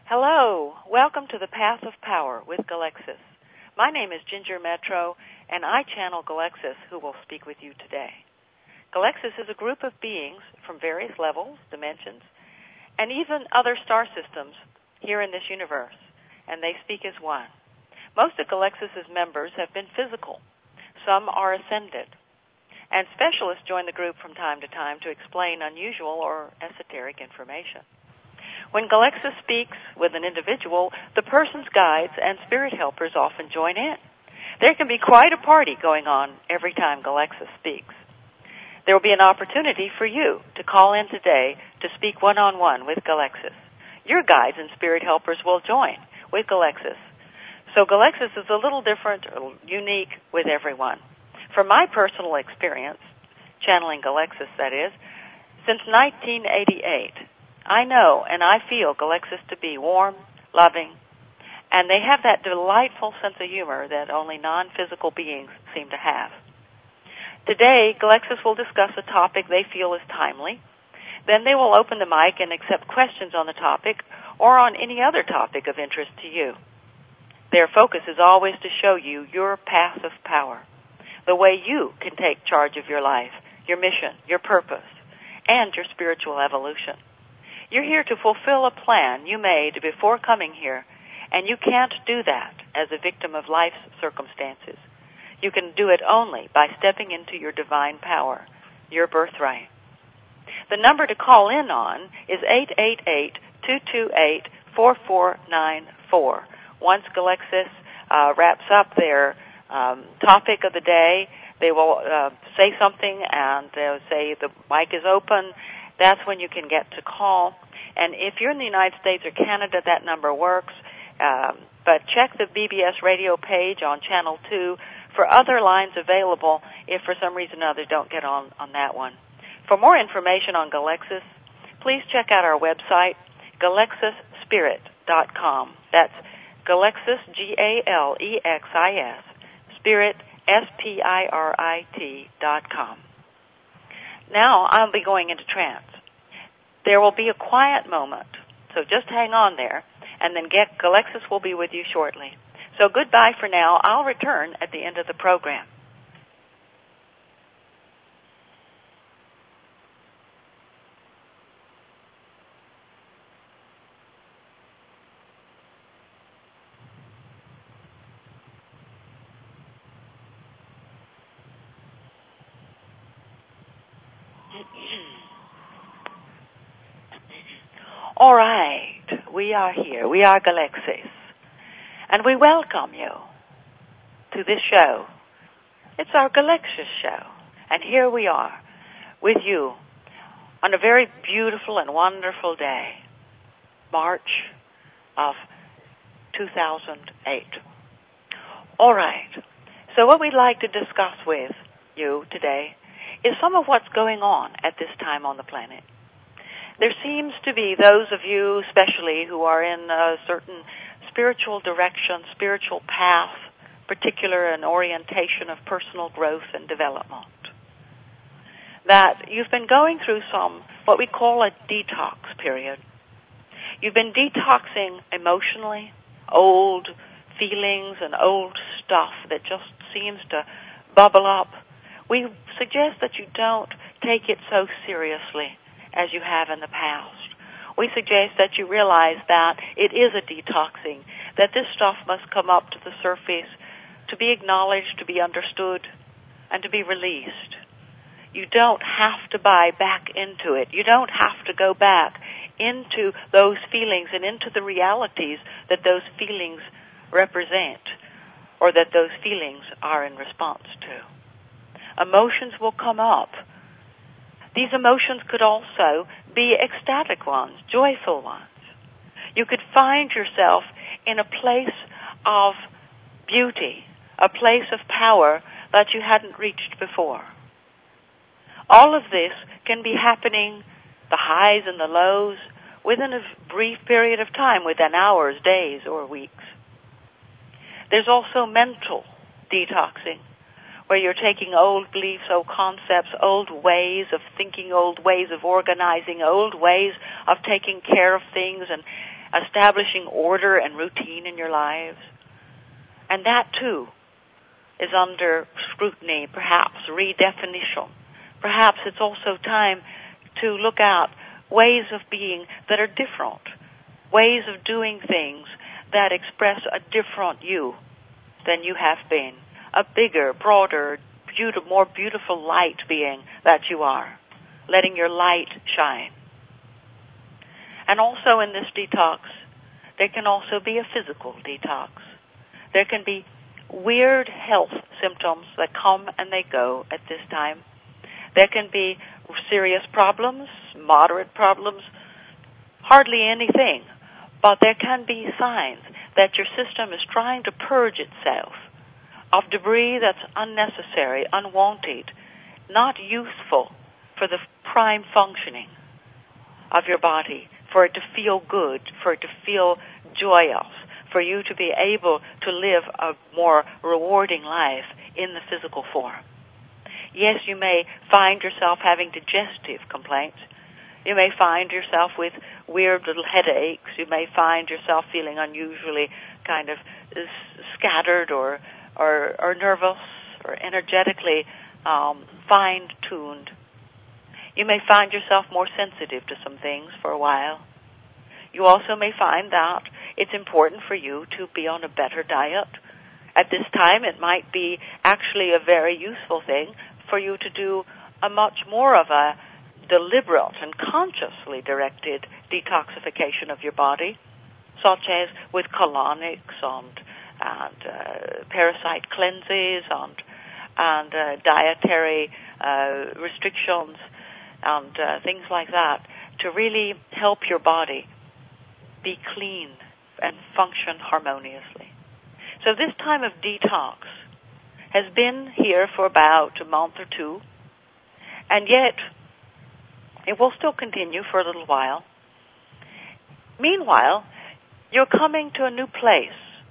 Hello, welcome to the Path of Power with Galexis. My name is Ginger Metro, and I channel Galexis, who will speak with you today. Galexis is a group of beings from various levels, dimensions, and even other star systems here in this universe, and they speak as one. Most of Galexis' members have been physical. Some are ascended, and specialists join the group from time to time to explain unusual or esoteric information. When Galexis speaks with an individual, the person's guides and spirit helpers often join in. There can be quite a party going on every time Galexis speaks. There will be an opportunity for you to call in today to speak one-on-one with Galexis. Your guides and spirit helpers will join with Galexis. So Galexis is a little different, unique with everyone. From my personal experience, channeling Galexis, that is, since 1988, I know and I feel Galexis to be warm, loving, and they have that delightful sense of humor that only non-physical beings seem to have. Today, Galexis will discuss a topic they feel is timely. Then they will open the mic and accept questions on the topic or on any other topic of interest to you. Their focus is always to show you your path of power, the way you can take charge of your life, your mission, your purpose, and your spiritual evolution. You're here to fulfill a plan you made before coming here, and you can't do that as a victim of life's circumstances. You can do it only by stepping into your divine power, your birthright. The number to call in on is 888-228-4494. Once Galexis wraps up their topic of the day, they will say something and they'll say the mic is open. That's when you can get to call. And if you're in the United States or Canada, that number works. But check the BBS radio page on Channel 2 for other lines available if for some reason or other don't get on that one. For more information on Galexis, please check out our website, GalexisSpirit.com. That's Galexis, Galexis, Spirit, Spirit.com. Now I'll be going into trance. There will be a quiet moment, so just hang on there, and then Galexis will be with you shortly. So goodbye for now. I'll return at the end of the program. All right, we are here. We are Galexis, and we welcome you to this show. It's our Galexis show, and here we are with you on a very beautiful and wonderful day, March of 2008. All right, so what we'd like to discuss with you today is some of what's going on at this time on the planet. There seems to be those of you especially who are in a certain spiritual direction, spiritual path, particular an orientation of personal growth and development, that you've been going through some, what we call a detox period. You've been detoxing emotionally, old feelings and old stuff that just seems to bubble up. We suggest that you don't take it so seriously as you have in the past. We suggest that you realize that it is a detoxing, that this stuff must come up to the surface to be acknowledged, to be understood, and to be released. You don't have to buy back into it. You don't have to go back into those feelings and into the realities that those feelings represent or that those feelings are in response to. Emotions will come up. These emotions could also be ecstatic ones, joyful ones. You could find yourself in a place of beauty, a place of power that you hadn't reached before. All of this can be happening, the highs and the lows, within a brief period of time, within hours, days, or weeks. There's also mental detoxing, where you're taking old beliefs, old concepts, old ways of thinking, old ways of organizing, old ways of taking care of things, establishing order and routine in your lives. And that, too, is under scrutiny, perhaps redefinition. Perhaps it's also time to look at ways of being that are different, ways of doing things that express a different you than you have been, a bigger, broader, more beautiful light being that you are, letting your light shine. And also in this detox, there can also be a physical detox. There can be weird health symptoms that come and they go at this time. There can be serious problems, moderate problems, hardly anything. But there can be signs that your system is trying to purge itself of debris that's unnecessary, unwanted, not useful for the prime functioning of your body, for it to feel good, for it to feel joyous, for you to be able to live a more rewarding life in the physical form. Yes, you may find yourself having digestive complaints. You may find yourself with weird little headaches. You may find yourself feeling unusually kind of scattered or nervous or energetically fine-tuned. You may find yourself more sensitive to some things for a while. You also may find that it's important for you to be on a better diet. At this time, it might be actually a very useful thing for you to do a much more of a deliberate and consciously directed detoxification of your body, such as with colonics and parasite cleanses and dietary restrictions and things like that to really help your body be clean and function harmoniously. So this time of detox has been here for about a month or two, and yet it will still continue for a little while. Meanwhile, you're coming to a new place,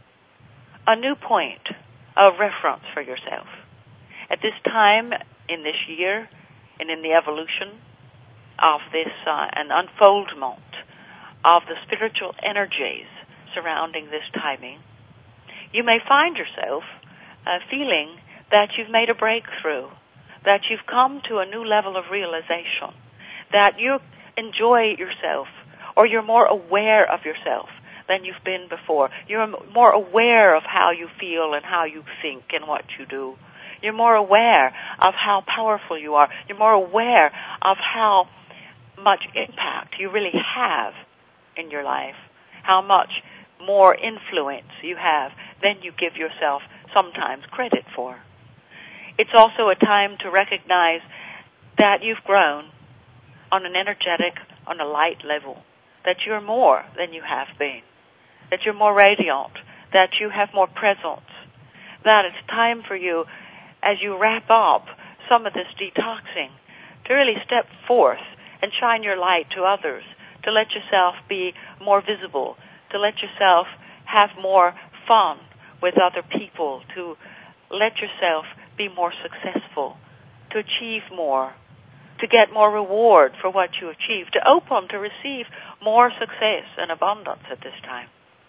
a new point of reference for yourself. At this time in this year and in the evolution of this an unfoldment of the spiritual energies surrounding this timing, you may find yourself feeling that you've made a breakthrough, that you've come to a new level of realization, that you enjoy yourself, or you're more aware of yourself than you've been before. You're more aware of how you feel and how you think and what you do. You're more aware of how powerful you are. You're more aware of how much impact you really have in your life, how much more influence you have than you give yourself sometimes credit for. It's also a time to recognize that you've grown on an energetic, on a light level, that you're more than you have been, that you're more radiant, that you have more presence, that it's time for you, as you wrap up some of this detoxing, to really step forth and shine your light to others, to let yourself be more visible, to let yourself have more fun with other people, to let yourself be more successful, to achieve more, to get more reward for what you achieve, to open to receive more success and abundance at this time.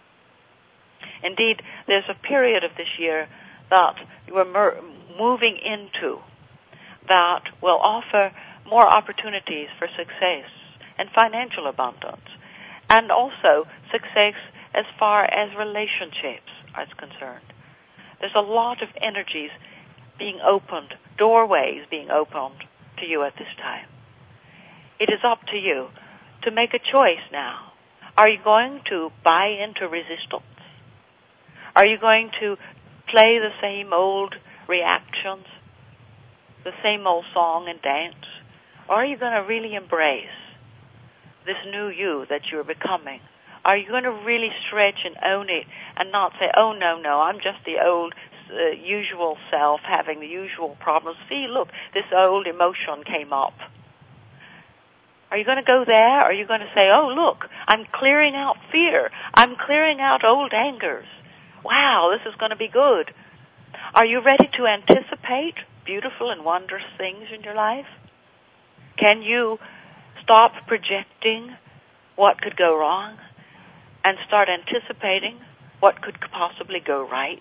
Indeed, there's a period of this year that we're moving into that will offer more opportunities for success and financial abundance, and also success as far as relationships are concerned. There's a lot of energies being opened, doorways being opened to you at this time. It is up to you to make a choice now. Are you going to buy into resistance? Are you going to play the same old reactions, the same old song and dance? Or are you going to really embrace this new you that you're becoming? Are you going to really stretch and own it and not say, oh, no, I'm just the old usual self having the usual problems. See, look, this old emotion came up. Are you going to go there? Or are you going to say, oh, look, I'm clearing out fear. I'm clearing out old angers. Wow, this is going to be good. Are you ready to anticipate beautiful and wondrous things in your life? Can you stop projecting what could go wrong and start anticipating what could possibly go right?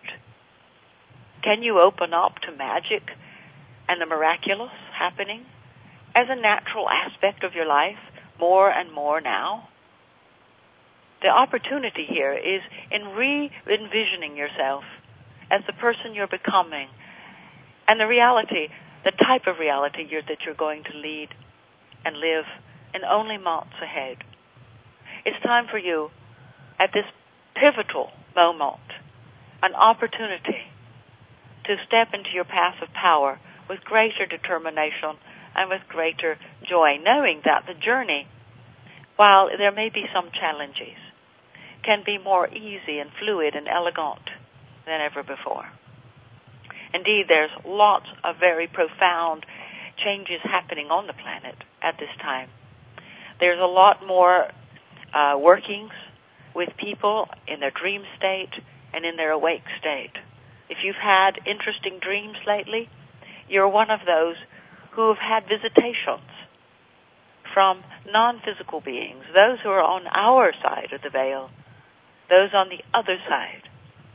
Can you open up to magic and the miraculous happening as a natural aspect of your life more and more now? The opportunity here is in re-envisioning yourself as the person you're becoming and the reality, the type of reality that you're going to lead and live in only months ahead. It's time for you, at this pivotal moment, an opportunity to step into your path of power with greater determination and with greater joy, knowing that the journey, while there may be some challenges, can be more easy and fluid and elegant than ever before. Indeed, there's lots of very profound changes happening on the planet at this time. There's a lot more workings with people in their dream state and in their awake state. If you've had interesting dreams lately, you're one of those who have had visitations from non-physical beings, those who are on our side of the veil, those on the other side,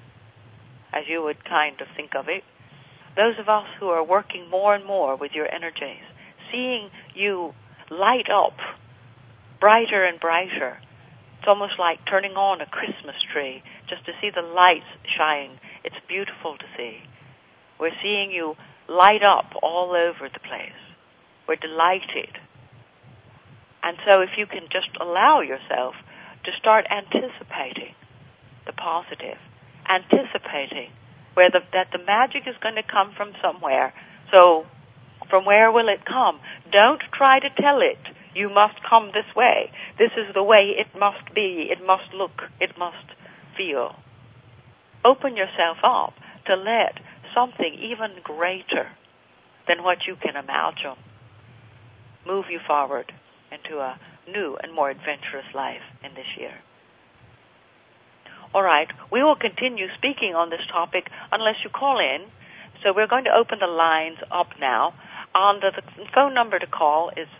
as you would kind of think of it, those of us who are working more and more with your energies, seeing you light up brighter and brighter. It's almost like turning on a Christmas tree just to see the lights shine. It's beautiful to see. We're seeing you light up all over the place. We're delighted. And so if you can just allow yourself to start anticipating the positive, anticipating that the magic is going to come from somewhere. So from where will it come? Don't try to tell it, you must come this way. This is the way it must be. It must look. It must feel. Open yourself up to let something even greater than what you can imagine move you forward into a new and more adventurous life in this year. All right, we will continue speaking on this topic unless you call in. So we're going to open the lines up now. The phone number to call is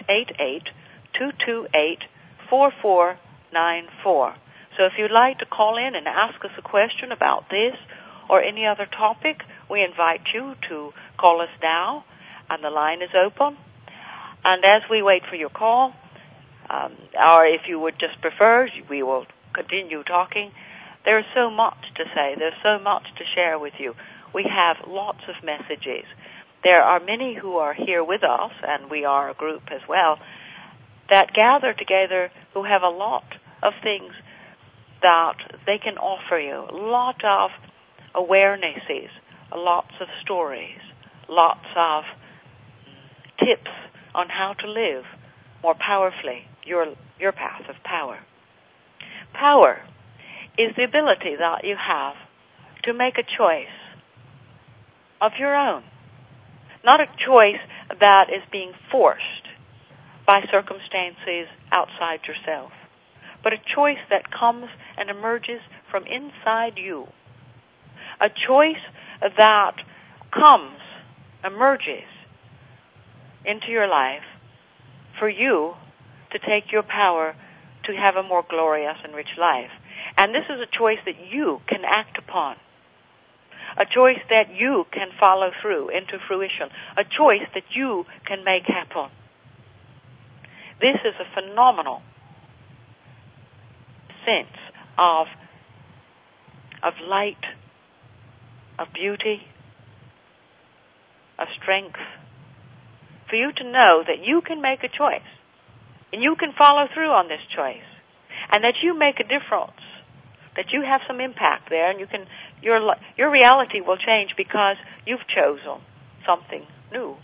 888-228-4494. So if you'd like to call in and ask us a question about this or any other topic, we invite you to call us now, and the line is open. And as we wait for your call, or if you would just prefer, we will continue talking. There's so much to say. There's so much to share with you. We have lots of messages. There are many who are here with us, and we are a group as well, that gather together who have a lot of things that they can offer you, a lot of awarenesses, lots of stories, lots of tips on how to live more powerfully your path of power. Power is the ability that you have to make a choice of your own, not a choice that is being forced by circumstances outside yourself, but a choice that comes and emerges from inside you, a choice that emerges into your life for you to take your power to have a more glorious and rich life. And this is a choice that you can act upon, a choice that you can follow through into fruition, a choice that you can make happen. This is a phenomenal sense of light, of beauty, of strength, for you to know that you can make a choice, and you can follow through on this choice, and that you make a difference, that you have some impact there, and your reality will change because you've chosen something new.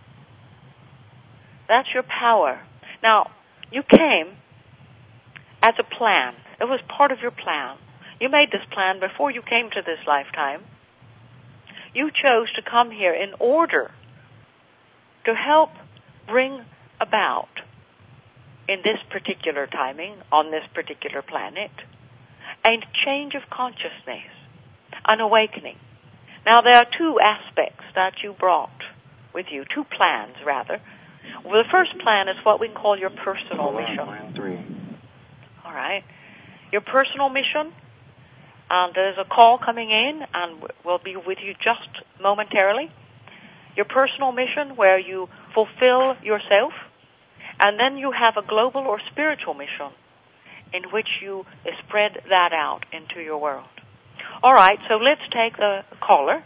That's your power. Now, you came as a plan. It was part of your plan. You made this plan before you came to this lifetime. You chose to come here in order to help bring about, in this particular timing, on this particular planet, a change of consciousness, an awakening. Now, there are two aspects that you brought with you, two plans, rather. Well, the first plan is what we call your personal mission. Plan 3. All right? your personal mission, and there's a call coming in, and we'll be with you just momentarily. Your personal mission where you fulfill yourself, and then you have a global or spiritual mission in which you spread that out into your world. All right, so let's take the caller.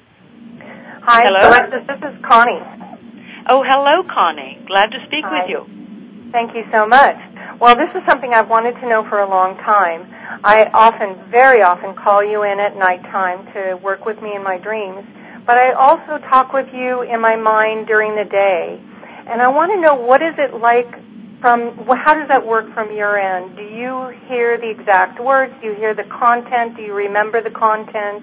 Hi, hello. Alexis, this is Connie. Oh, hello, Connie. Glad to speak with you. Thank you so much. Well, this is something I've wanted to know for a long time. I very often call you in at nighttime to work with me in my dreams, but I also talk with you in my mind during the day. And I want to know, what is it like how does that work from your end? Do you hear the exact words? Do you hear the content? Do you remember the content?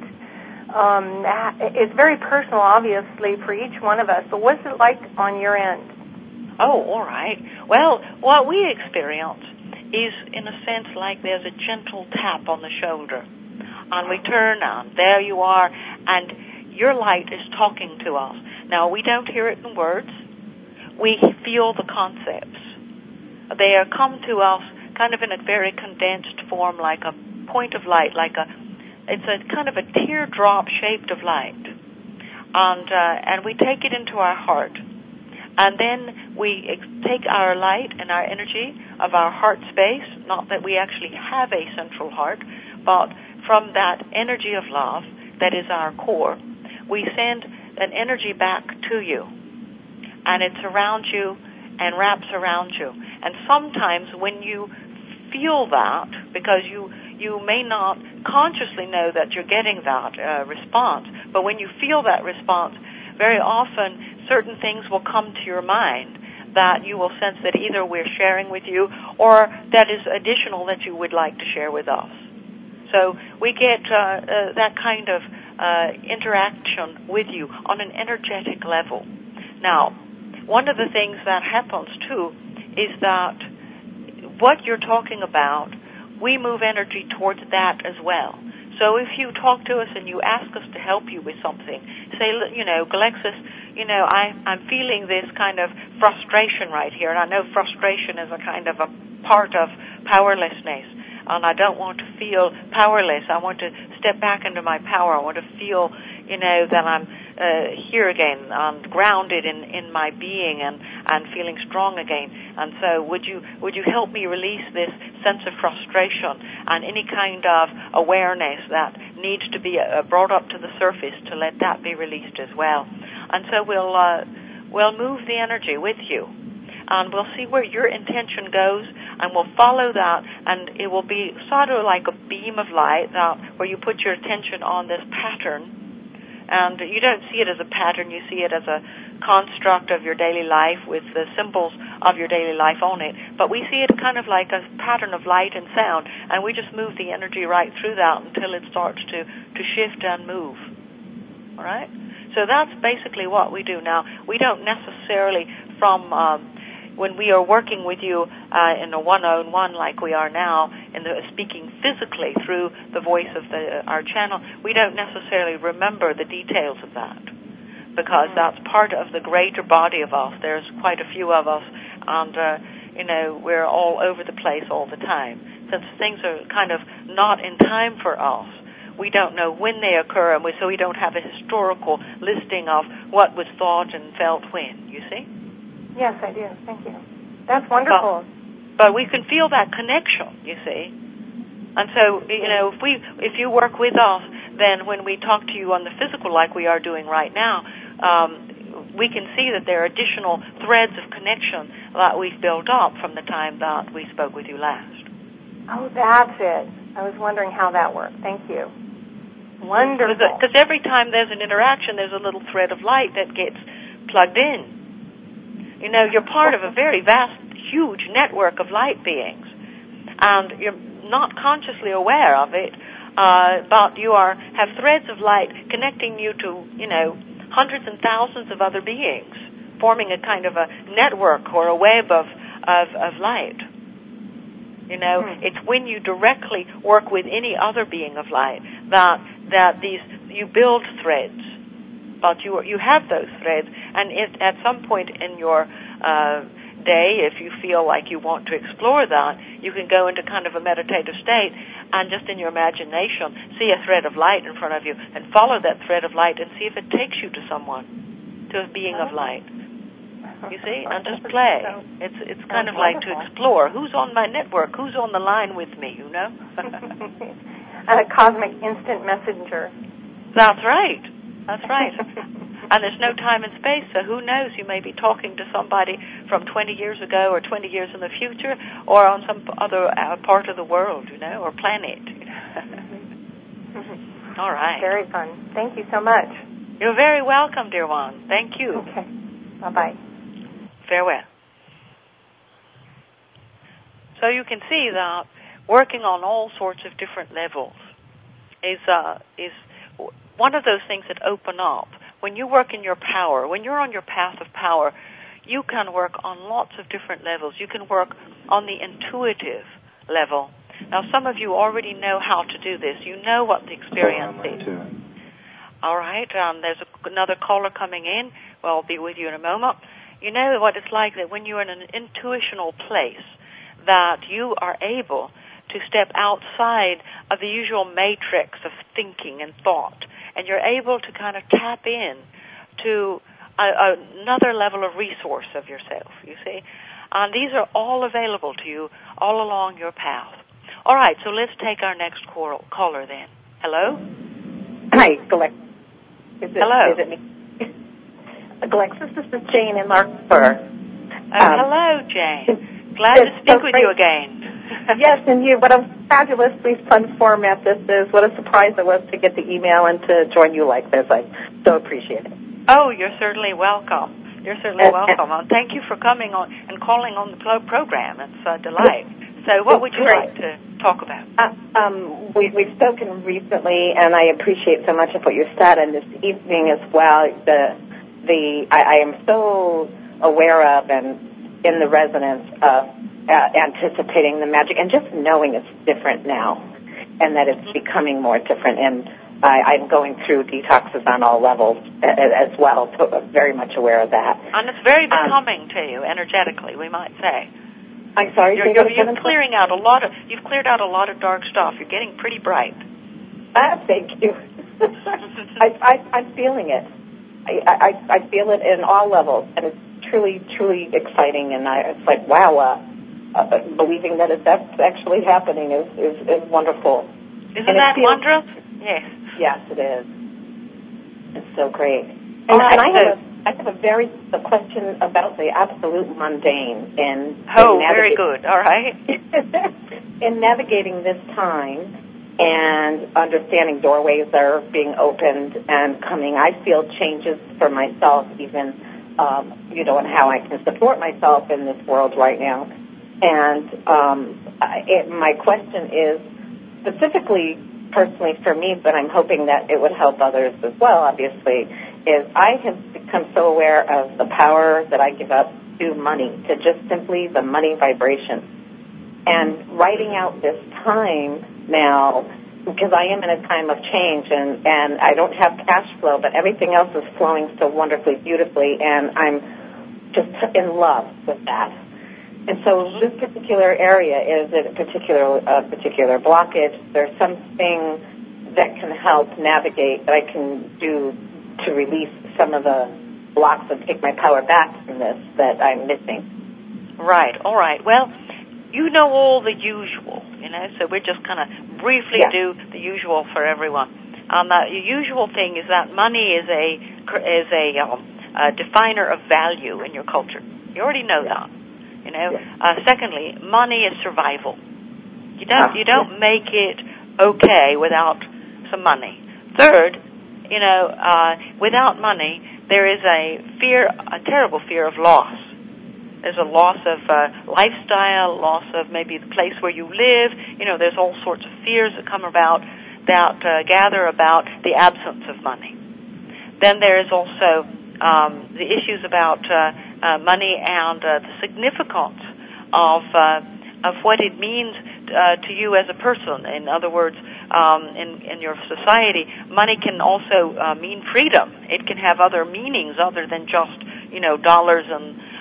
It's very personal, obviously, for each one of us, but what's it like on your end? Oh, all right. Well, what we experience is, in a sense, like there's a gentle tap on the shoulder. And we turn on. There you are. And your light is talking to us. Now, we don't hear it in words. We feel the concepts. They come to us kind of in a very condensed form, like a point of light, it's a kind of a teardrop shaped of light. And we take it into our heart. And then we take our light and our energy of our heart space, not that we actually have a central heart, but from that energy of love that is our core, we send an energy back to you. And it surrounds you and wraps around you. And sometimes when you feel that, because you may not consciously know that you're getting that response, but when you feel that response, very often certain things will come to your mind that you will sense that either we're sharing with you or that is additional that you would like to share with us. So we get that kind of interaction with you on an energetic level. Now, one of the things that happens, too, is that what you're talking about, we move energy towards that as well. So if you talk to us and you ask us to help you with something, say, Galexis, I'm feeling this kind of frustration right here, and I know frustration is a kind of a part of powerlessness, and I don't want to feel powerless. I want to step back into my power. I want to feel, that I'm here again and grounded in my being and feeling strong again. And so would you help me release this sense of frustration and any kind of awareness that needs to be brought up to the surface to let that be released as well. And so we'll move the energy with you, and we'll see where your intention goes, and we'll follow that, and it will be sort of like a beam of light where you put your attention on this pattern. And you don't see it as a pattern, you see it as a construct of your daily life with the symbols of your daily life on it. But we see it kind of like a pattern of light and sound, and we just move the energy right through that until it starts to shift and move. All right? So that's basically what we do. Now, we don't necessarily, from when we are working with you in a one-on-one like we are now, in the speaking physically through the voice of our channel, we don't necessarily remember the details of that, because that's part of the greater body of us. There's quite a few of us, and we're all over the place all the time. Since things are kind of not in time for us, we don't know when they occur, and so we don't have a historical listing of what was thought and felt when, you see? Yes, I do. Thank you. That's wonderful. But we can feel that connection, you see. And so, if you work with us, then when we talk to you on the physical like we are doing right now, we can see that there are additional threads of connection that we've built up from the time that we spoke with you last. Oh, that's it. I was wondering how that worked. Thank you. Wonderful. Because every time there's an interaction, there's a little thread of light that gets plugged in. You're part of a very vast, huge network of light beings, and you're not consciously aware of it, but you have threads of light connecting you to, hundreds and thousands of other beings, forming a kind of a network or a web of light. It's when you directly work with any other being of light that you build threads. But you have those threads, and at some point in your day, if you feel like you want to explore that, you can go into kind of a meditative state and just in your imagination see a thread of light in front of you and follow that thread of light and see if it takes you to someone, to a being of light. You see? And just play. It's kind of like to explore. Who's on my network? Who's on the line with me, you know? A cosmic instant messenger. That's right. That's right. And there's no time and space, so who knows? You may be talking to somebody from 20 years ago or 20 years in the future or on some other part of the world, you know, or planet. All right. Very fun. Thank you so much. You're very welcome, dear one. Thank you. Okay. Bye-bye. Farewell. So you can see that working on all sorts of different levels is one of those things that open up. When you work in your power, when you're on your path of power, you can work on lots of different levels. You can work on the intuitive level. Now, some of you already know how to do this. You know what the experience is. All right. There's another caller coming in. Well, I'll be with you in a moment. You know what it's like that when you're in an intuitional place, that you are able to step outside of the usual matrix of thinking and thought, and you're able to kind of tap in to another level of resource of yourself, you see. And these are all available to you all along your path. All right, so let's take our next caller then. Hello? Hi, Galexis. Hello. Is it me? Galexis, this is Jane in Larkspur. Hello, Jane. Glad to speak with you again. Yes, and you. What a fabulously fun format this is. What a surprise it was to get the email and to join you like this. I so appreciate it. Oh, you're certainly welcome. You're certainly welcome. Thank you for coming on and calling on the program. It's a delight. So what would you like to talk about? We've spoken recently, and I appreciate so much of what you said, and this evening as well. I am so aware of and in the resonance of anticipating the magic and just knowing it's different now and that it's becoming more different. And I'm going through detoxes on all levels as well, so I'm very much aware of that. And it's very becoming to you energetically, we might say. I'm sorry. You're clearing out you've cleared out a lot of dark stuff. You're getting pretty bright. Thank you. I'm feeling it. I feel it in all levels, and it's truly, truly exciting. And it's like, wow, believing that that's actually happening is wonderful. Isn't that wondrous? Yes. Yes, it is. It's so great. And, I have a question about the absolute mundane. Very good. All right. In navigating this time and understanding doorways are being opened and coming, I feel changes for myself, even, and how I can support myself in this world right now. And my question is specifically, personally for me, but I'm hoping that it would help others as well, obviously, is I have become so aware of the power that I give up to money, to just simply the money vibration. And writing out this time now, because I am in a time of change and I don't have cash flow, but everything else is flowing so wonderfully, beautifully, and I'm just in love with that. And so this particular area is a particular blockage. There's something that can help navigate that I can do to release some of the blocks and take my power back from this that I'm missing. Right. All right. Well, you know all the usual, so we're just kind of briefly do the usual for everyone. The usual thing is that money is a definer of value in your culture. You already know that. Secondly, money is survival. You don't make it okay without some money. Third, without money, there is a terrible fear of loss. There's a loss of lifestyle, loss of maybe the place where you live. There's all sorts of fears that come about that gather about the absence of money. Then there is also the issues about money and the significance of what it means to you as a person. In other words, in your society, money can also mean freedom. It can have other meanings other than just dollars and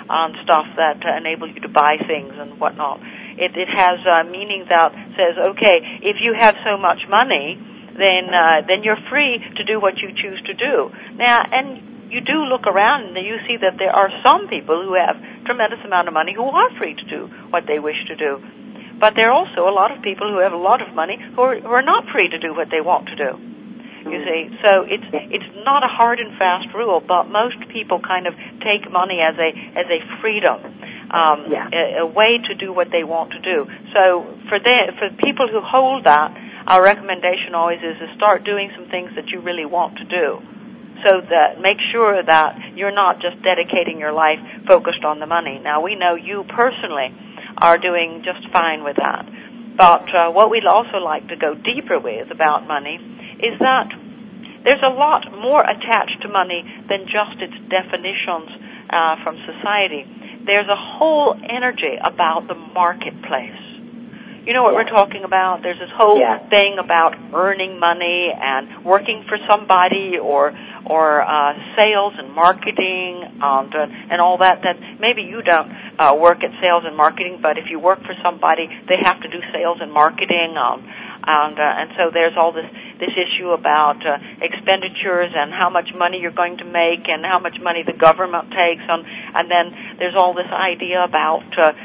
on stuff that enable you to buy things and whatnot. It has a meaning that says, okay, if you have so much money, then you're free to do what you choose to do. Now, and you do look around and you see that there are some people who have tremendous amount of money who are free to do what they wish to do. But there are also a lot of people who have a lot of money who are not free to do what they want to do. You see, so it's not a hard and fast rule, but most people kind of take money as a freedom, a way to do what they want to do. So for people who hold that, our recommendation always is to start doing some things that you really want to do. So that make sure that you're not just dedicating your life focused on the money. Now we know you personally are doing just fine with that. But what we'd also like to go deeper with about money is that there's a lot more attached to money than just its definitions from society. There's a whole energy about the marketplace. You know what we're talking about? There's this whole thing about earning money and working for somebody or sales and marketing and all that maybe you don't work at sales and marketing, but if you work for somebody, they have to do sales and marketing. And so there's all this issue about expenditures and how much money you're going to make and how much money the government takes. And then there's all this idea about,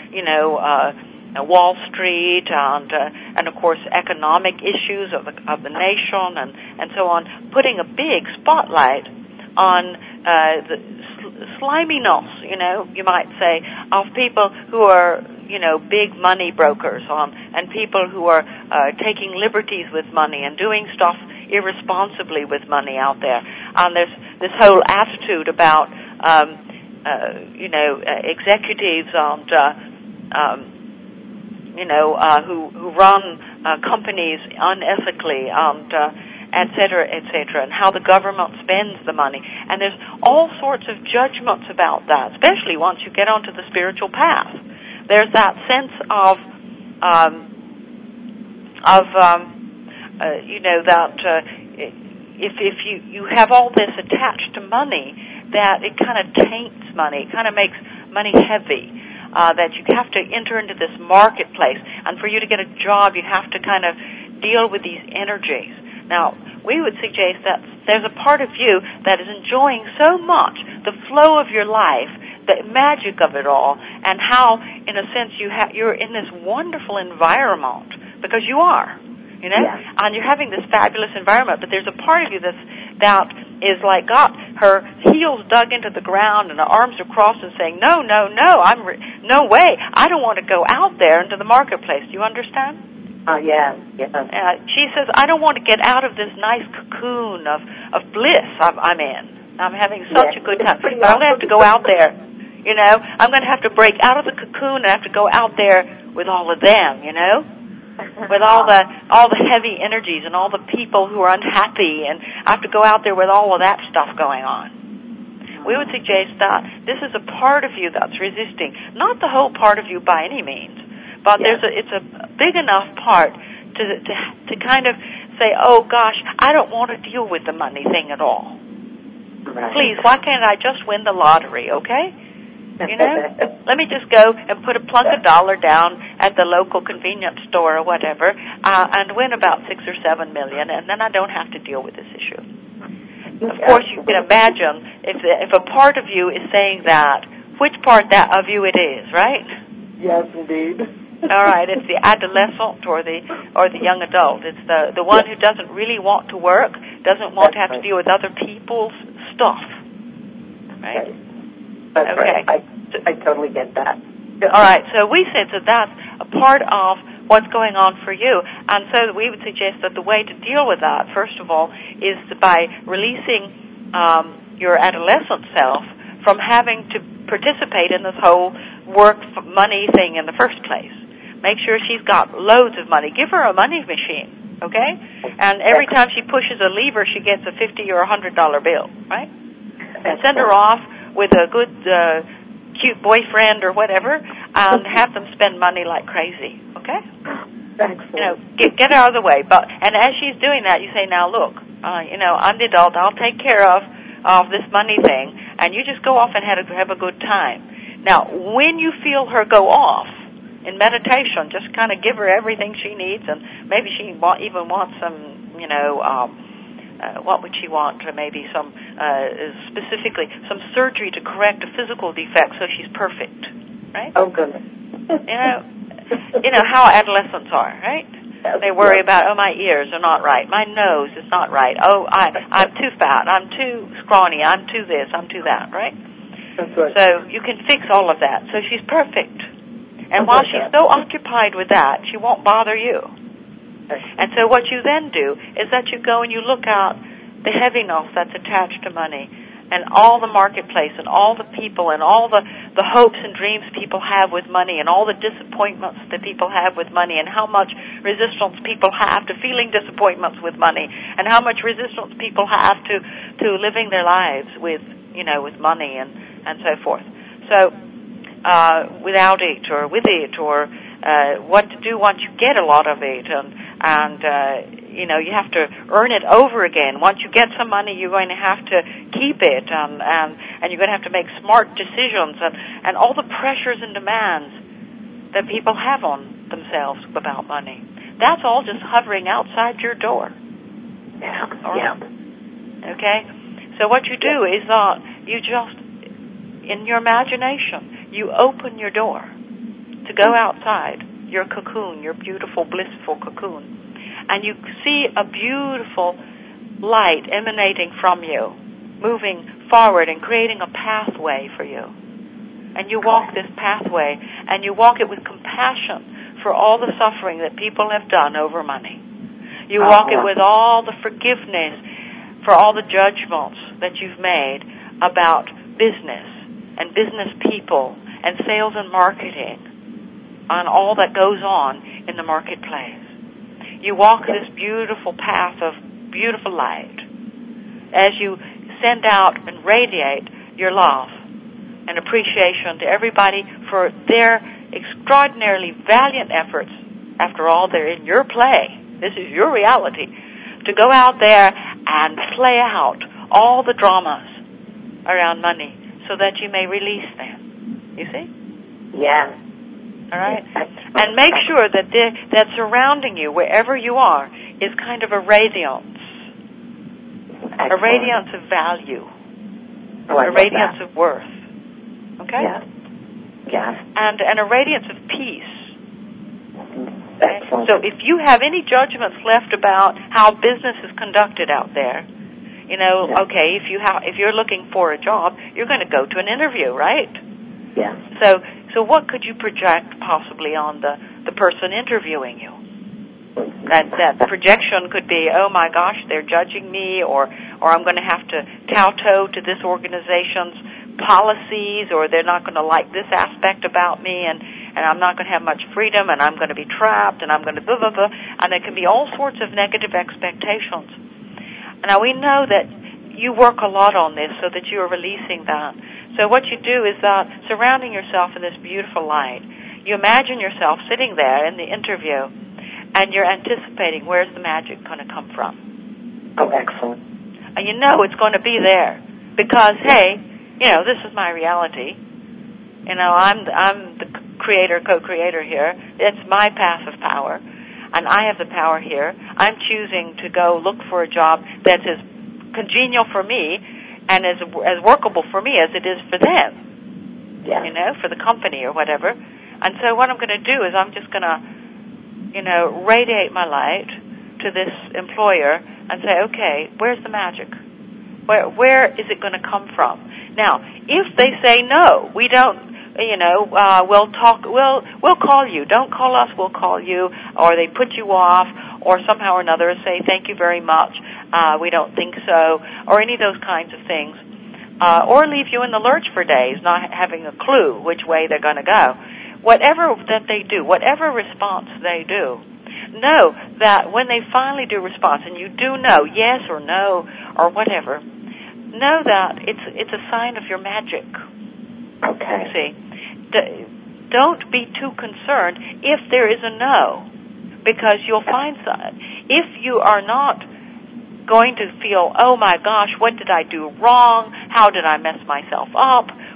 Wall Street and of course economic issues of the nation and so on, putting a big spotlight on the sliminess, you might say, of people who are big money brokers and people who are taking liberties with money and doing stuff irresponsibly with money out there. And there's this whole attitude about executives who run companies unethically and et cetera, and how the government spends the money. And there's all sorts of judgments about that, especially once you get onto the spiritual path. There's that sense of if you have all this attached to money, that it kind of taints money. It kind of makes money heavy. That you have to enter into this marketplace, and for you to get a job, you have to kind of deal with these energies. Now, we would suggest that there's a part of you that is enjoying so much the flow of your life, the magic of it all, and how, in a sense, you're in this wonderful environment, because you are, and you're having this fabulous environment, but there's a part of you that is like got her heels dug into the ground and her arms are crossed and saying, no, no way, I don't want to go out there into the marketplace. Do you understand? Yes. She says, I don't want to get out of this nice cocoon of bliss I'm in. I'm having such a good time. But I'm going to have to go out there, I'm going to have to break out of the cocoon and have to go out there with all of them, with all the heavy energies and all the people who are unhappy, and I have to go out there with all of that stuff going on. We would suggest that this is a part of you that's resisting, not the whole part of you by any means, but it's a big enough part to kind of say, oh gosh, I don't want to deal with the money thing at all. Right. Please, why can't I just win the lottery, okay? Let me just go and plunk $1 down at the local convenience store or whatever, and win about $6 or $7 million, and then I don't have to deal with this issue. Of course, you can imagine if a part of you is saying that, which part of you it is, right? Yes, indeed. All right, it's the adolescent or the young adult. It's the one who doesn't really want to work, doesn't want to have to deal with other people's stuff, right? That's okay. Right. I totally get that. All right, so we said that that's a part of what's going on for you, and so we would suggest that the way to deal with that, first of all, is by releasing your adolescent self from having to participate in this whole work money thing in the first place. Make sure she's got loads of money. Give her a money machine, okay? And every time she pushes a lever, she gets a $50 or $100 bill, right? And send her off with a good, cute boyfriend or whatever, and have them spend money like crazy, okay? Excellent. Get her out of the way. And as she's doing that, you say, now look, I'm the adult. I'll take care of this money thing, and you just go off and have a good time. Now, when you feel her go off in meditation, just kind of give her everything she needs, and maybe she even wants some, what would she want? Maybe some, specifically, some surgery to correct a physical defect so she's perfect, right? Oh, goodness. You know how adolescents are, right? They worry about, my ears are not right, my nose is not right, I'm too fat, I'm too scrawny, I'm too this, I'm too that, right? That's right. So you can fix all of that. So she's perfect. And while she's so occupied with that, she won't bother you. And so what you then do is that you go and you look out the heaviness that's attached to money and all the marketplace and all the people and all the hopes and dreams people have with money and all the disappointments that people have with money and how much resistance people have to feeling disappointments with money and how much resistance people have to living their lives with money and so forth. So without it or with it or what to do once you get a lot of it and you have to earn it over again. Once you get some money, you're going to have to keep it, and you're going to have to make smart decisions, and all the pressures and demands that people have on themselves about money. That's all just hovering outside your door. Yeah. Okay? So what you do is you just, in your imagination, you open your door to go outside your cocoon, your beautiful, blissful cocoon. And you see a beautiful light emanating from you, moving forward and creating a pathway for you. And you walk this pathway, and you walk it with compassion for all the suffering that people have done over money. You walk it with all the forgiveness for all the judgments that you've made about business and business people and sales and marketing on all that goes on in the marketplace. You walk this beautiful path of beautiful light as you send out and radiate your love and appreciation to everybody for their extraordinarily valiant efforts. After all, they're in your play. This is your reality. To go out there and play out all the dramas around money so that you may release them. You see? Yeah. All right? And make sure that surrounding you, wherever you are, is kind of a radiance. Excellent. A radiance of value. A radiance of worth. Okay? Yeah. And a radiance of peace. Okay? Excellent. So if you have any judgments left about how business is conducted out there, okay, if you're looking for a job, you're going to go to an interview, right? Yeah. So what could you project possibly on the person interviewing you? That projection could be, oh my gosh, they're judging me, or I'm going to have to kowtow to this organization's policies, or they're not going to like this aspect about me, and I'm not going to have much freedom, and I'm going to be trapped, and I'm going to blah, blah, blah, and there can be all sorts of negative expectations. Now, we know that you work a lot on this so that you are releasing that. So what you do is surrounding yourself in this beautiful light. You imagine yourself sitting there in the interview, and you're anticipating where's the magic going to come from. Oh, excellent. And you know it's going to be there because, hey, this is my reality. I'm the creator, co-creator here. It's my path of power, and I have the power here. I'm choosing to go look for a job that's as congenial for me and as workable for me as it is for them, for the company or whatever. And so what I'm going to do is I'm just going to, radiate my light to this employer and say, okay, where's the magic? Where is it going to come from? Now, if they say no, we don't, we'll call you. Don't call us, we'll call you. Or they put you off, or somehow or another say, thank you very much, we don't think so, or any of those kinds of things. Or leave you in the lurch for days, not having a clue which way they're going to go. Whatever that they do, whatever response they do, know that when they finally do response, and you do know, yes or no, or whatever, know that it's a sign of your magic. Okay. See, don't be too concerned if there is a no, because you'll find that if you are not going to feel, oh my gosh, what did I do wrong? How did I mess myself up?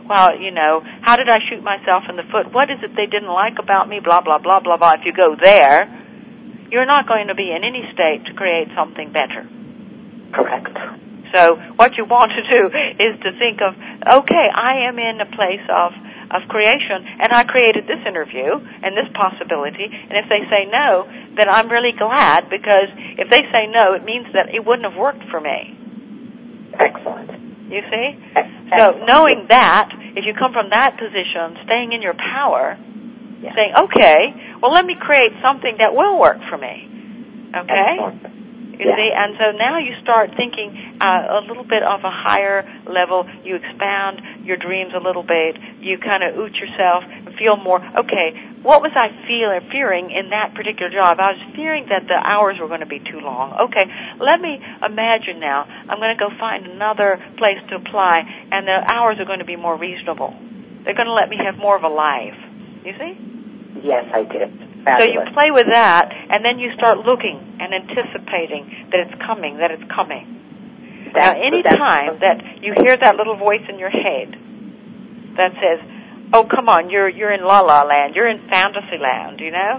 well, you know, how did I shoot myself in the foot? What is it they didn't like about me? Blah, blah, blah, blah, blah. If you go there, you're not going to be in any state to create something better. Correct. So what you want to do is to think of, okay, I am in a place of creation, and I created this interview and this possibility, and if they say no, then I'm really glad, because if they say no, it means that it wouldn't have worked for me. Excellent. You see? Excellent. So knowing that, if you come from that position, staying in your power, saying, okay, well, let me create something that will work for me. Okay? Excellent. You see, and so now you start thinking a little bit of a higher level. You expand your dreams a little bit. You kind of oot yourself and feel more, okay, what was I fearing in that particular job? I was fearing that the hours were going to be too long. Okay, let me imagine now I'm going to go find another place to apply, and the hours are going to be more reasonable. They're going to let me have more of a life. You see? Yes, I did. So you play with that, and then you start looking and anticipating that it's coming, that it's coming. Now, any time that you hear that little voice in your head that says, oh, come on, you're in la-la land, you're in fantasy land, you know?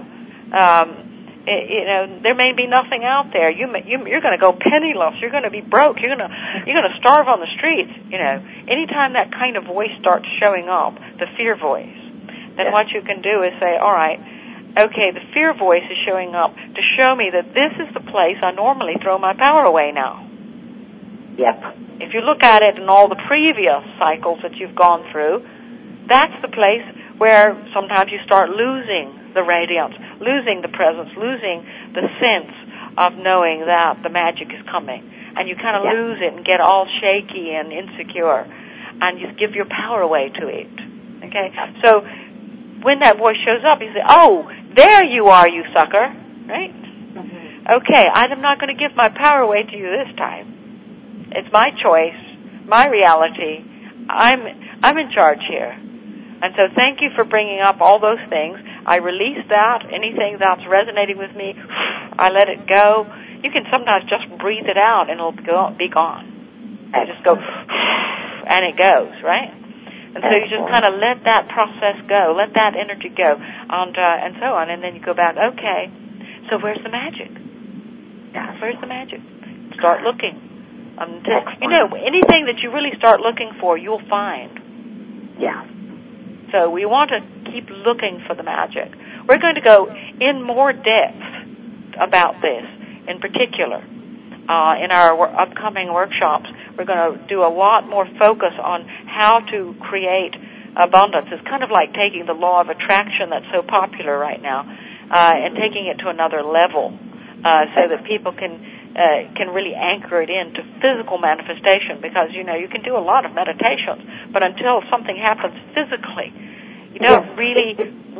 There may be nothing out there. You're going to go penniless. You're going to be broke. You're going to starve on the streets, you know. Anytime that kind of voice starts showing up, the fear voice, then what you can do is say, all right, okay, the fear voice is showing up to show me that this is the place I normally throw my power away now. Yep. If you look at it in all the previous cycles that you've gone through, that's the place where sometimes you start losing the radiance, losing the presence, losing the sense of knowing that the magic is coming. And you kind of lose it and get all shaky and insecure, and you give your power away to it. Okay? So when that voice shows up, you say, oh, there you are, you sucker, right? Mm-hmm. Okay, I'm not going to give my power away to you this time. It's my choice, my reality. I'm in charge here. And so thank you for bringing up all those things. I release that. Anything that's resonating with me, I let it go. You can sometimes just breathe it out, and it'll be gone. You just go, and it goes, right? And so you just kind of let that process go, let that energy go, and so on. And then you go back, okay, so where's the magic? Yeah, where's the magic? Start looking. Anything that you really start looking for, you'll find. Yeah. So we want to keep looking for the magic. We're going to go in more depth about this in particular. In our upcoming workshops, we're going to do a lot more focus on how to create abundance. It's kind of like taking the law of attraction that's so popular right now and taking it to another level so that people can really anchor it into physical manifestation, because, you can do a lot of meditations, but until something happens physically, you don't really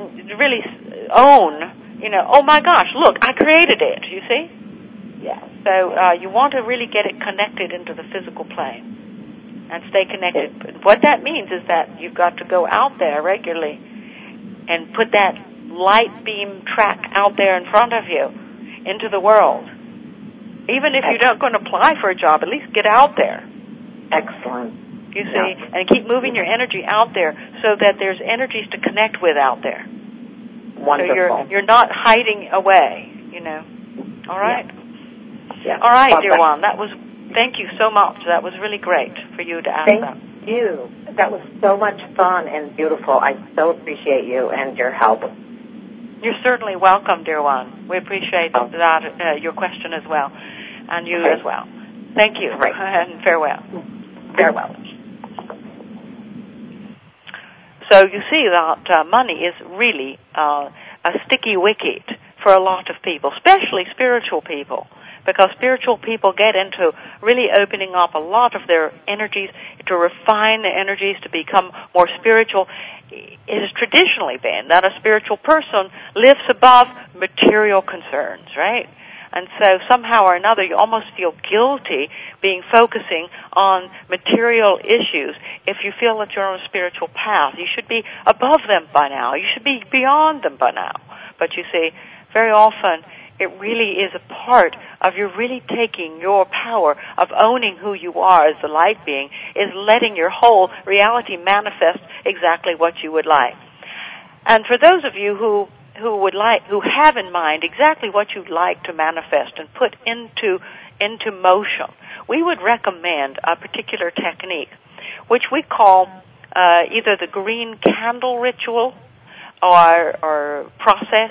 own, oh my gosh, look, I created it, you see? Yeah. So you want to really get it connected into the physical plane and stay connected. But what that means is that you've got to go out there regularly and put that light beam track out there in front of you into the world. Even if you don't go and apply for a job, at least get out there. Excellent. You see, and keep moving your energy out there so that there's energies to connect with out there. Wonderful. So you're not hiding away, All right? Yeah. All right, dear one. Thank you so much. That was really great for you to ask that. Thank you. That was so much fun and beautiful. I so appreciate you and your help. You're certainly welcome, dear one. We appreciate that, your question as well, and you as well. Thank you, and farewell. Farewell. So you see that money is really a sticky wicket for a lot of people, especially spiritual people, because spiritual people get into really opening up a lot of their energies to refine the energies to become more spiritual. It has traditionally been that a spiritual person lives above material concerns, right? And so somehow or another you almost feel guilty focusing on material issues if you feel that you're on a spiritual path. You should be above them by now. You should be beyond them by now. But you see, very often it really is a part of you really taking your power of owning who you are as the light being, is letting your whole reality manifest exactly what you would like. And for those of you who have in mind exactly what you'd like to manifest and put into motion, we would recommend a particular technique, which we call either the green candle ritual or process,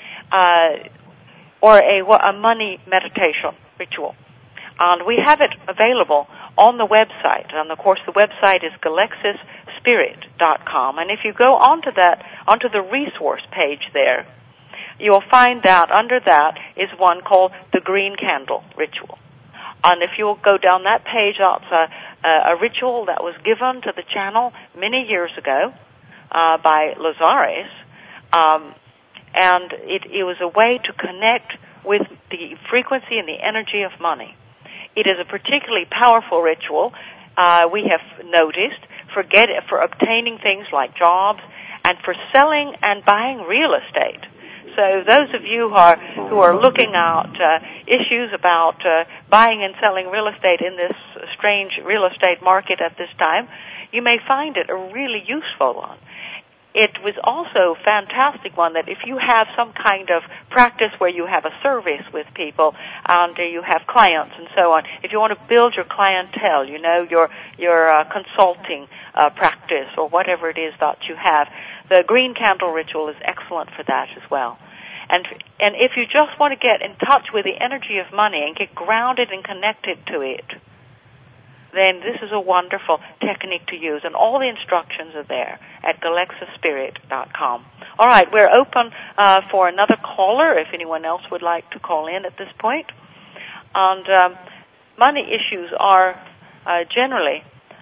or a money meditation ritual. And we have it available on the website. And of course, the website is GalexisSpirit.com. And if you go onto the resource page there, you'll find that under that is one called the Green Candle Ritual. And if you'll go down that page, that's a ritual that was given to the channel many years ago by Lazaris. And it was a way to connect with the frequency and the energy of money. It is a particularly powerful ritual, we have noticed, for obtaining things like jobs and for selling and buying real estate. So those of you who are looking at issues about buying and selling real estate in this strange real estate market at this time, you may find it a really useful one. It was also a fantastic one that if you have some kind of practice where you have a service with people and you have clients and so on, if you want to build your clientele, your consulting practice or whatever it is that you have, the Green Candle Ritual is excellent for that as well. And if you just want to get in touch with the energy of money and get grounded and connected to it, then this is a wonderful technique to use. And all the instructions are there at GalexisSpirit.com. All right, we're open for another caller if anyone else would like to call in at this point. And money issues are generally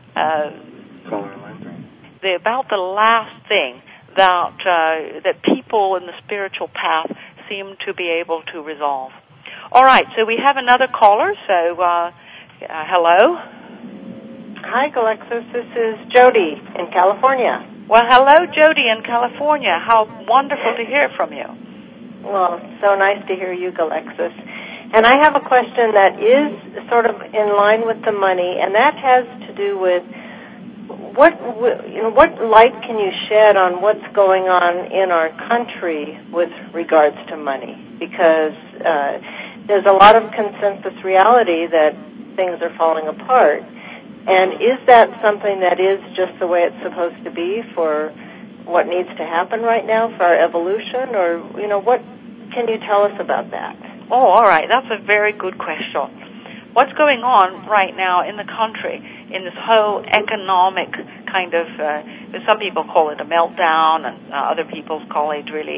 about the last thing that people in the spiritual path seem to be able to resolve. All right, so we have another caller. So, hello. Hi, Galexis. This is Jody in California. Well, hello, Jody in California. How wonderful to hear from you. Well, so nice to hear you, Galexis. And I have a question that is sort of in line with the money, and that has to do with what light can you shed on what's going on in our country with regards to money? Because there's a lot of consensus reality that things are falling apart. And is that something that is just the way it's supposed to be for what needs to happen right now for our evolution? Or, what can you tell us about that? Oh, all right. That's a very good question. What's going on right now in the country in this whole economic kind of, some people call it a meltdown and other people call it really,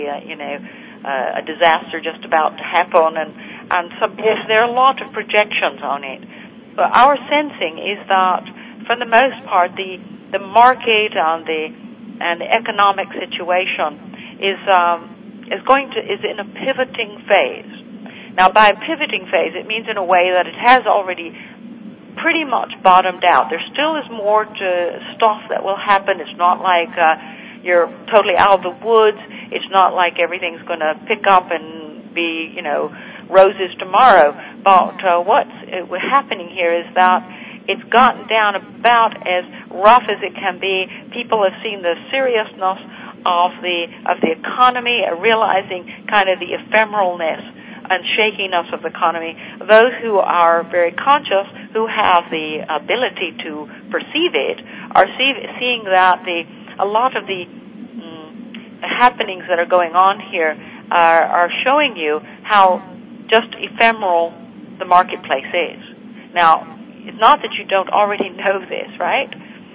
a disaster just about to happen. And there are a lot of projections on it. But our sensing is that, for the most part, the market and the economic situation is in a pivoting phase. Now, by a pivoting phase, it means in a way that it has already pretty much bottomed out. There still is more stuff that will happen. It's not like you're totally out of the woods. It's not like everything's going to pick up and be, roses tomorrow. But what's happening here is that it's gotten down about as rough as it can be. People have seen the seriousness of the economy, realizing kind of the ephemeralness and shakiness of the economy. Those who are very conscious, who have the ability to perceive it, are seeing that a lot of the happenings that are going on here are showing you how just ephemeral the marketplace is. Now, it's not that you don't already know this, right?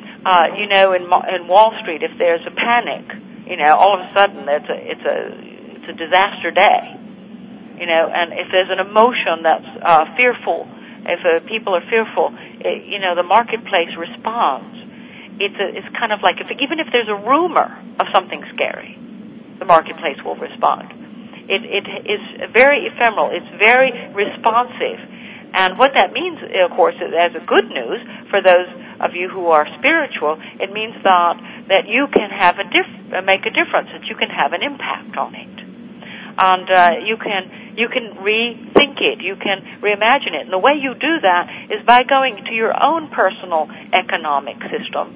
In Wall Street, if there's a panic, all of a sudden it's a disaster day. And if there's an emotion that's fearful, if people are fearful, the marketplace responds. It's kind of like even if there's a rumor of something scary, the marketplace will respond. It is very ephemeral. It's very responsive. And what that means, of course, as a good news for those of you who are spiritual, it means that you can make a difference, that you can have an impact on it. and you can rethink it, you can reimagine it. And the way you do that is by going to your own personal economic system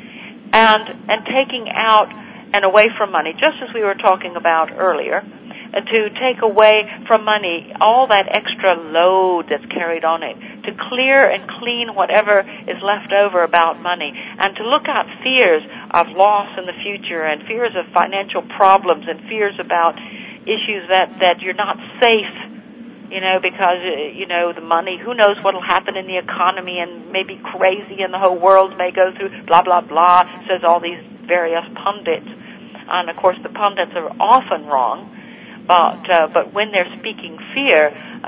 and taking out and away from money, just as we were talking about earlier, to take away from money all that extra load that's carried on it, to clear and clean whatever is left over about money, and to look at fears of loss in the future and fears of financial problems and fears about issues that you're not safe, because, the money, who knows what will happen in the economy, and maybe crazy and the whole world may go through blah, blah, blah, says all these various pundits. And, of course, the pundits are often wrong, but when they're speaking fear,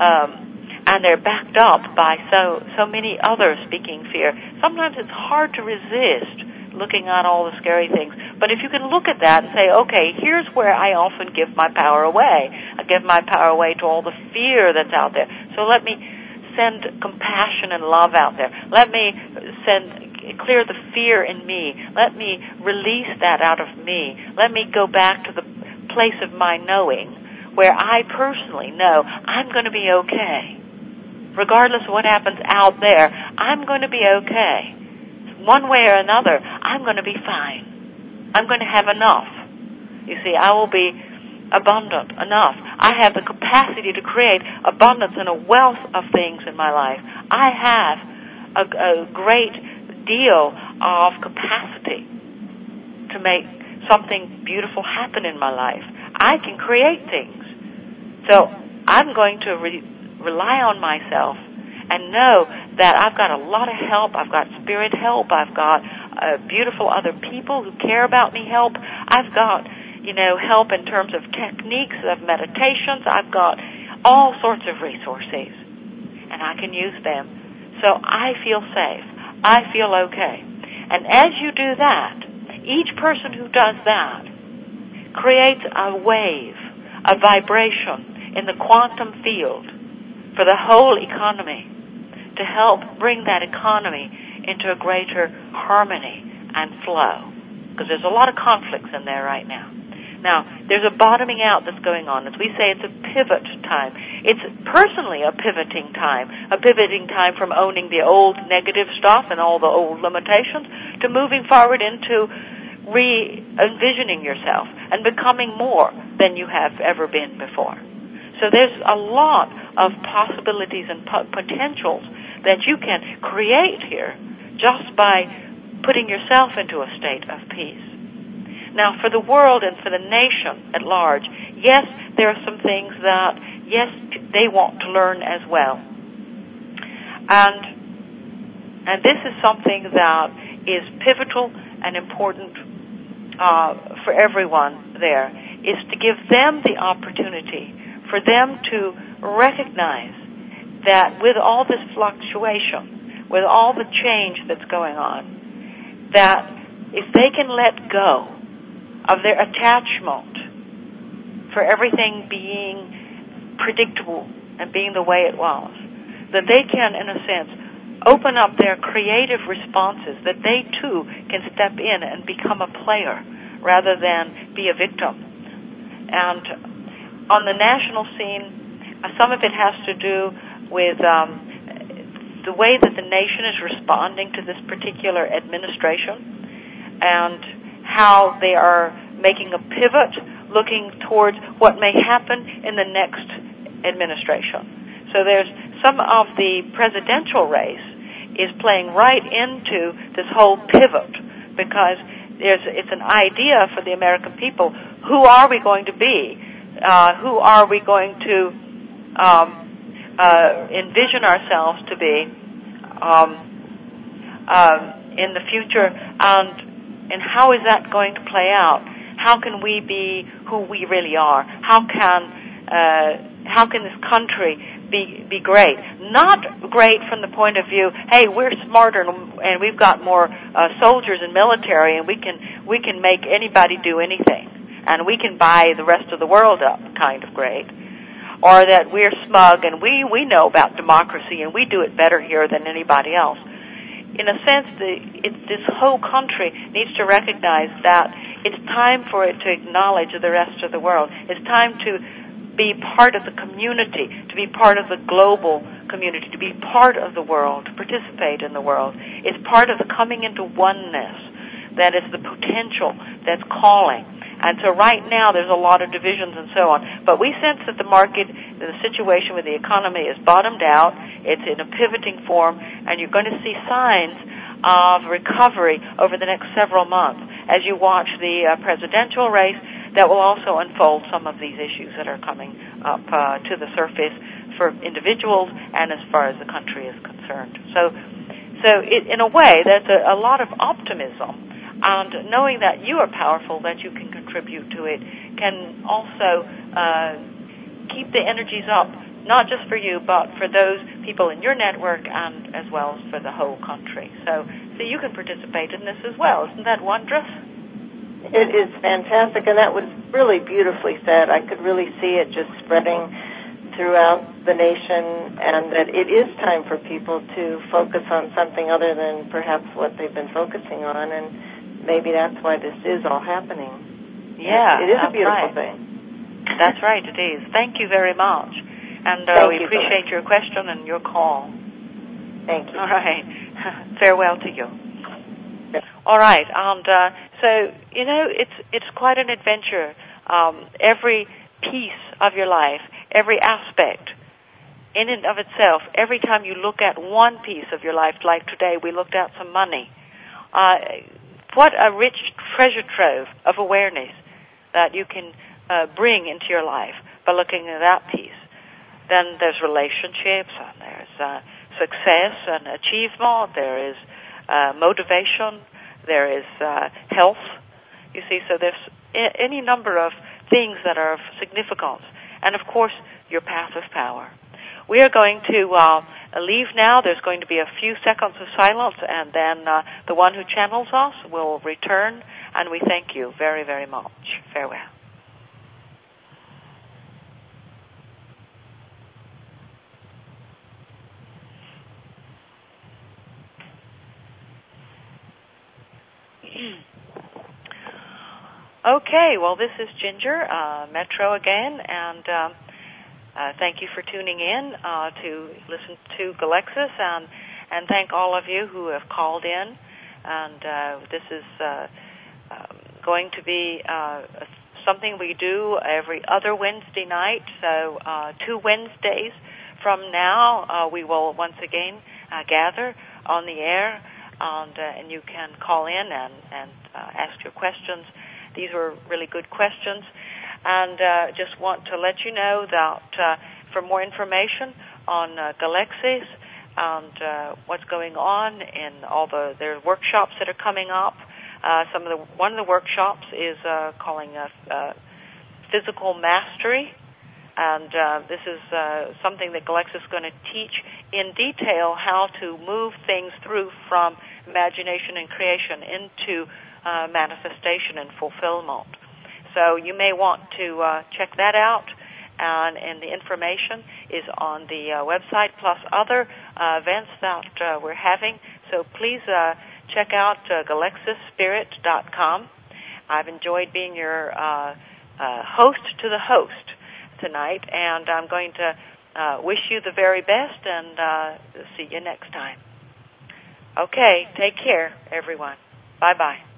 and they're backed up by so many others speaking fear, sometimes it's hard to resist looking at all the scary things. But if you can look at that and say, okay, here's where I often give my power away. I give my power away to all the fear that's out there. So let me send compassion and love out there. Let me clear the fear in me. Let me release that out of me. Let me go back to the place of my knowing, where I personally know I'm going to be okay. Regardless of what happens out there, I'm going to be okay. One way or another, I'm going to be fine. I'm going to have enough. You see, I will be abundant enough. I have the capacity to create abundance and a wealth of things in my life. I have a great deal of capacity to make something beautiful happen in my life. I can create things. So I'm going to rely on myself and know that I've got a lot of help. I've got spirit help. I've got beautiful other people who care about me help. I've got, help in terms of techniques of meditations. I've got all sorts of resources, and I can use them. So I feel safe. I feel okay. And as you do that, each person who does that creates a wave, a vibration in the quantum field for the whole economy to help bring that economy into a greater harmony and flow. Because there's a lot of conflicts in there right now. Now, there's a bottoming out that's going on. As we say, it's a pivot time. It's personally a pivoting time from owning the old negative stuff and all the old limitations to moving forward into re-envisioning yourself and becoming more than you have ever been before. So there's a lot of possibilities and potentials that you can create here just by putting yourself into a state of peace. Now, for the world and for the nation at large, yes, there are some things that, yes, they want to learn as well. And this is something that is pivotal and important for everyone there, is to give them the opportunity for them to recognize that with all this fluctuation, with all the change that's going on, that if they can let go of their attachment for everything being predictable and being the way it was, that they can, in a sense, open up their creative responses, that they too can step in and become a player rather than be a victim. And on the national scene, some of it has to do with the way that the nation is responding to this particular administration and how they are making a pivot looking towards what may happen in the next administration. So there's some of the presidential race is playing right into this whole pivot because it's an idea for the American people. Who are we going to be? Who are we going to envision ourselves to be in the future, and how is that going to play out? How can we be who we really are? How can this country be great? Not great from the point of view, hey, we're smarter and we've got more soldiers and military, and we can make anybody do anything, and we can buy the rest of the world up kind of great. Or that we're smug and we know about democracy and we do it better here than anybody else. In a sense, this whole country needs to recognize that it's time for it to acknowledge the rest of the world. It's time to be part of the community, to be part of the global community, to be part of the world, to participate in the world. It's part of the coming into oneness that is the potential that's calling. And so right now there's a lot of divisions and so on. But we sense that the market, the situation with the economy is bottomed out. It's in a pivoting form, and you're going to see signs of recovery over the next several months as you watch the presidential race that will also unfold some of these issues that are coming up to the surface for individuals and as far as the country is concerned. So in a way, there's a lot of optimism, and knowing that you are powerful, that you can contribute to it, can also keep the energies up, not just for you, but for those people in your network and as well as for the whole country. So you can participate in this as well. Isn't that wondrous? It is fantastic, and that was really beautifully said. I could really see it just spreading throughout the nation, and that it is time for people to focus on something other than perhaps what they've been focusing on, and maybe that's why this is all happening. Yeah, it is a beautiful thing. That's right, it is. Thank you very much. And we appreciate your question and your call. Thank you. All right. Farewell to you. All right. And so, it's quite an adventure. Every piece of your life, every aspect in and of itself, every time you look at one piece of your life, like today we looked at some money, what a rich treasure trove of awareness that you can bring into your life by looking at that piece. Then there's relationships, and there's success and achievement, there is motivation, there is health. You see, so there's any number of things that are of significance. And, of course, your path of power. We are going to leave now. There's going to be a few seconds of silence, and then the one who channels us will return, and we thank you very, very much. Farewell. Okay, well, this is Ginger, Metro again, and thank you for tuning in to listen to Galexis, and thank all of you who have called in. And this is going to be something we do every other Wednesday night, so 2 Wednesdays from now we will once again gather on the air, and you can call in and ask your questions. These were really good questions, and just want to let you know that for more information on Galexis and what's going on in all their workshops that are coming up, one of the workshops is calling Physical Mastery, and this is something that Galexis is going to teach in detail how to move things through from imagination and creation into manifestation and fulfillment. So you may want to check that out, and the information is on the website, plus other events that we're having. So please check out GalexisSpirit.com. I've enjoyed being your host to the host tonight, and I'm going to wish you the very best, and see you next time. Okay, take care, everyone. Bye-bye.